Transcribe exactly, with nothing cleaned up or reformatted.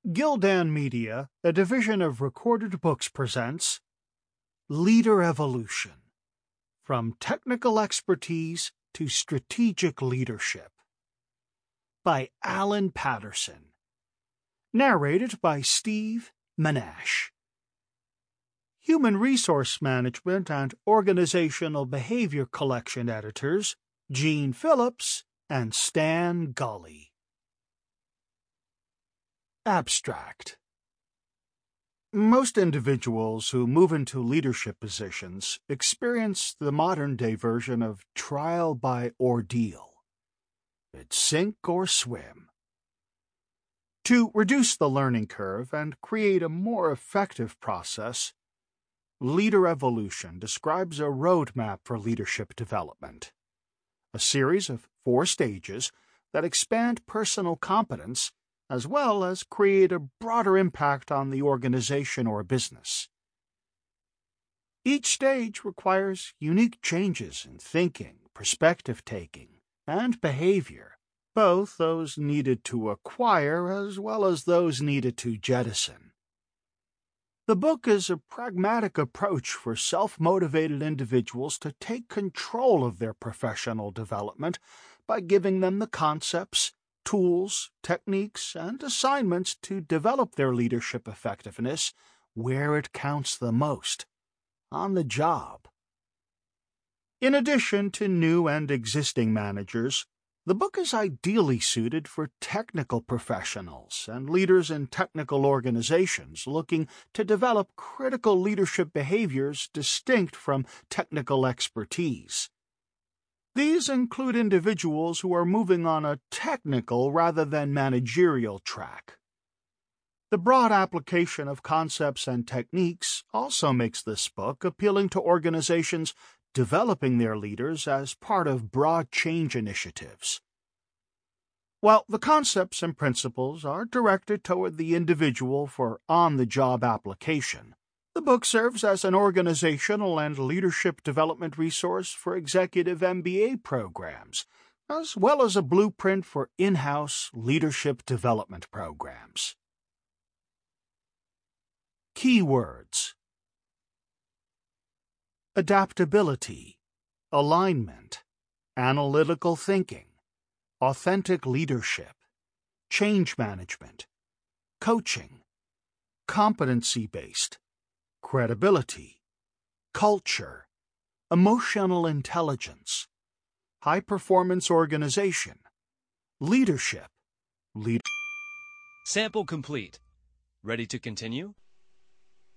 Gildan Media, a division of Recorded Books, presents Leader Evolution: From Technical Expertise to Strategic Leadership by Alan Patterson. Narrated by Steve Manash. Human Resource Management and Organizational Behavior Collection editors Gene Phillips and Stan Gully. Abstract. Most individuals who move into leadership positions experience the modern-day version of trial by ordeal. It's sink or swim. To reduce the learning curve and create a more effective process, Leader Evolution describes a roadmap for leadership development, a series of four stages that expand personal competence as well as create a broader impact on the organization or business. Each stage requires unique changes in thinking, perspective-taking, and behavior, both those needed to acquire as well as those needed to jettison. The book is a pragmatic approach for self-motivated individuals to take control of their professional development by giving them the concepts, tools, techniques, and assignments to develop their leadership effectiveness where it counts the most, on the job. In addition to new and existing managers, the book is ideally suited for technical professionals and leaders in technical organizations looking to develop critical leadership behaviors distinct from technical expertise. These include individuals who are moving on a technical rather than managerial track. The broad application of concepts and techniques also makes this book appealing to organizations developing their leaders as part of broad change initiatives. While the concepts and principles are directed toward the individual for on-the-job application, the book serves as an organizational and leadership development resource for executive M B A programs, as well as a blueprint for in-house leadership development programs. Keywords: adaptability, alignment, analytical thinking, authentic leadership, change management, coaching, competency-based, credibility, culture, emotional intelligence, high-performance organization, leadership, lead. Sample complete. Ready to continue?